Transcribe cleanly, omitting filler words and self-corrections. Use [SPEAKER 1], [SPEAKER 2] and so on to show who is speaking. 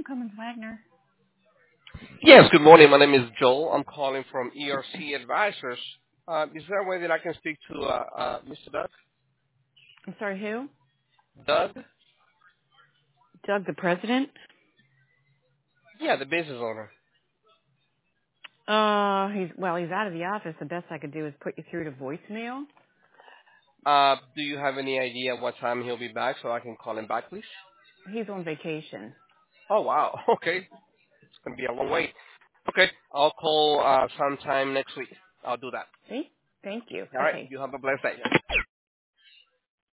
[SPEAKER 1] Cummins Wagner.
[SPEAKER 2] Yes, good morning. My name is Joel. I'm calling from ERC Advisors. Is there a way that I can speak to Mr. Doug?
[SPEAKER 1] I'm sorry, who?
[SPEAKER 2] Doug?
[SPEAKER 1] Doug, the president?
[SPEAKER 2] Yeah, the business owner.
[SPEAKER 1] He's out of the office. The best I could do is put you through to voicemail.
[SPEAKER 2] Do you have any idea what time he'll be back so I can call him back, please?
[SPEAKER 1] He's on vacation.
[SPEAKER 2] Oh, wow. Okay. It's going to be a long wait. Okay. I'll call sometime next week. I'll do that.
[SPEAKER 1] See? Thank you.
[SPEAKER 2] All right.
[SPEAKER 1] Okay.
[SPEAKER 2] You have a blessed day.